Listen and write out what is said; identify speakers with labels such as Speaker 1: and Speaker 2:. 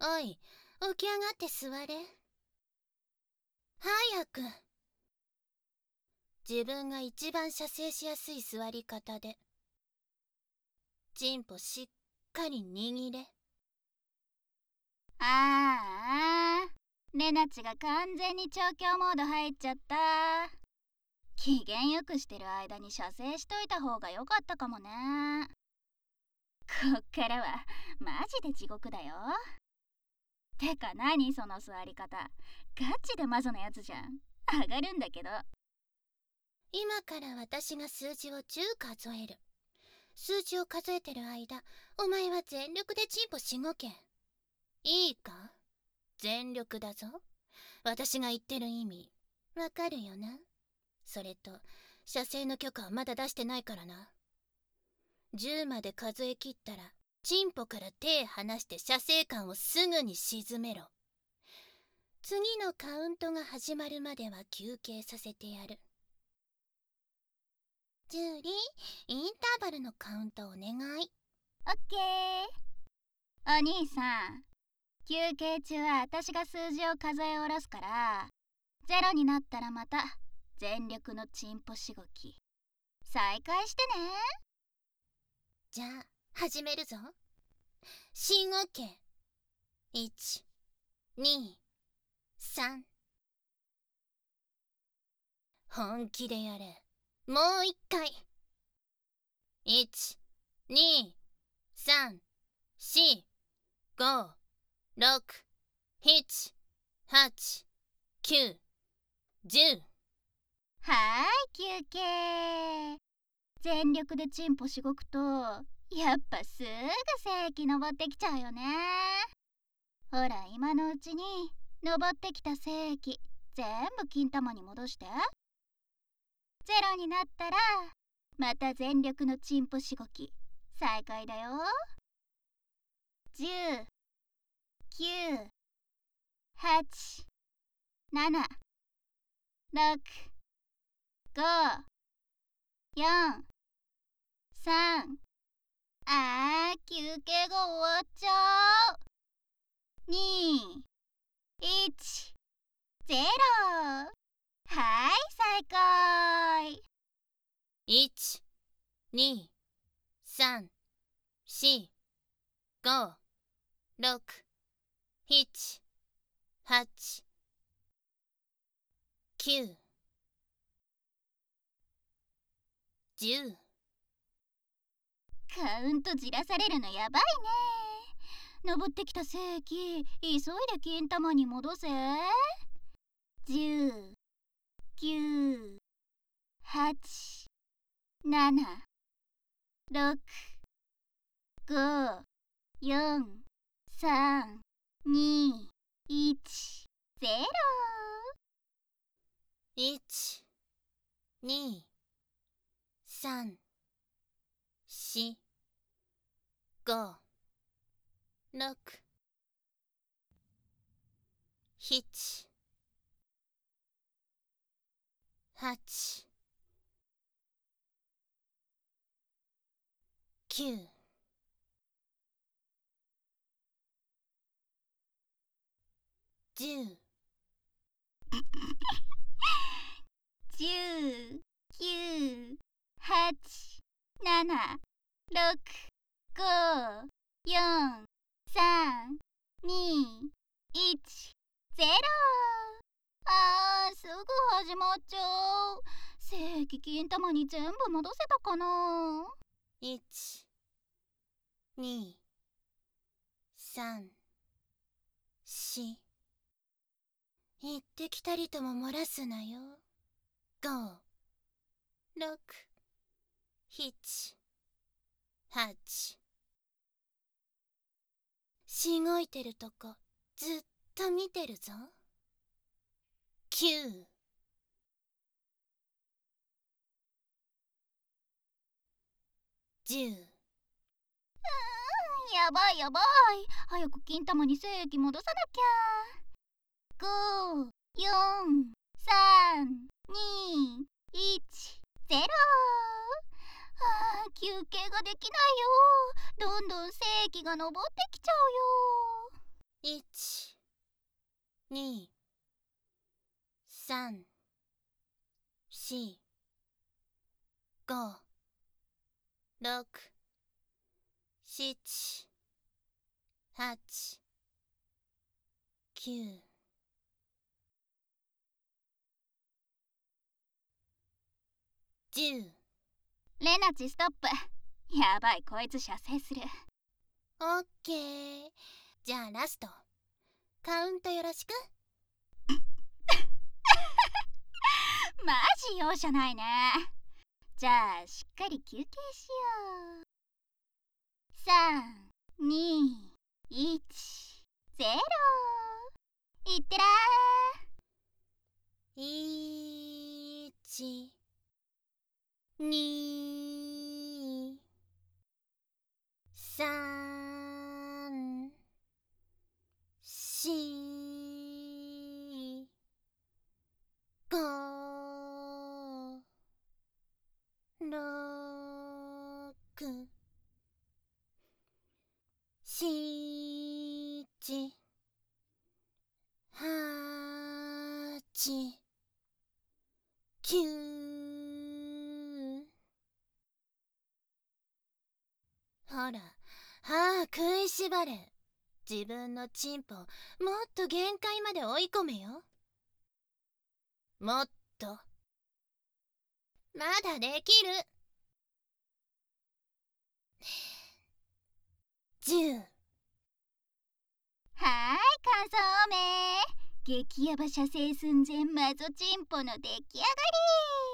Speaker 1: おい、起き上がって座れ。早く。自分が一番射精しやすい座り方で。チンポしっかり握れ。
Speaker 2: レナチが完全に調教モード入っちゃった。機嫌よくしてる間に射精しといた方が良かったかもね。こっからはマジで地獄だよ。てか何その座り方、ガチでマゾなやつじゃん。上がるんだけど。
Speaker 1: 今から私が数字を10数える。数字を数えてる間、お前は全力でチンポしごけ。いいか？全力だぞ。私が言ってる意味わかるよな。それと射精の許可はまだ出してないからな。10まで数え切ったらチンポから手離して射精管をすぐに沈めろ。次のカウントが始まるまでは休憩させてやる。ジュリー、インターバルのカウントお願い。
Speaker 2: オッケー。お兄さん、休憩中は私が数字を数え下ろすから、0になったらまた全力のチンポしごき再開してね。
Speaker 1: じゃあ始めるぞ。深呼吸。1、2、3。本気でやれ。もう一回。1、2、3、4、5、6、7、8、9、10。
Speaker 2: はーい、休憩。全力でチンポしごくとやっぱすぐ精液登ってきちゃうよね。ほら今のうちに登ってきた精液全部金玉に戻して。0になったらまた全力のチンポしごき再開だよ。10、9、8、7、6、5、4、3。休憩が終わっちゃう。2、1、0。はい、再開。
Speaker 1: 1、2、3、4、5、6、7、8、9、10。
Speaker 2: カウントじらされるのやばいね。登ってきた精液急いで金玉に戻せ。10、9、8、7、6、5、4、3、2、1、0。
Speaker 1: 1、2、3、4、5、6、7、8、9、10。
Speaker 2: 10、9、8、7、6、5、4、3、2、1、0。すぐ始まっちゃう。正規金玉に全部戻せたかな。
Speaker 1: 1、2、3、4。行ってきたりとも漏らすなよ。5、6、7、8。しごいてるとこずっと見てるぞ。9、10。
Speaker 2: やばいやばい。早く金玉に精液戻さなきゃ。5、4、3、2、1、0。休憩ができないよ。どんどん精液が登ってきちゃうよ。
Speaker 1: 1、 4、5、6、7、8、9、10。
Speaker 2: レナチストップ。やばい、こいつ射精する。
Speaker 1: オッケー。じゃあラスト。カウントよろしく。
Speaker 2: マジ容赦ないね。じゃあしっかり休憩しよう。3、2、1、0。いってら
Speaker 1: 1、2、3、4、5、6、7、8、9。ほら、食いしばれ。自分のチンポもっと限界まで追い込めよ。もっと。まだできる。10。
Speaker 2: はーい、感想おめ。激ヤバ射精寸前マゾチンポの出来上がり。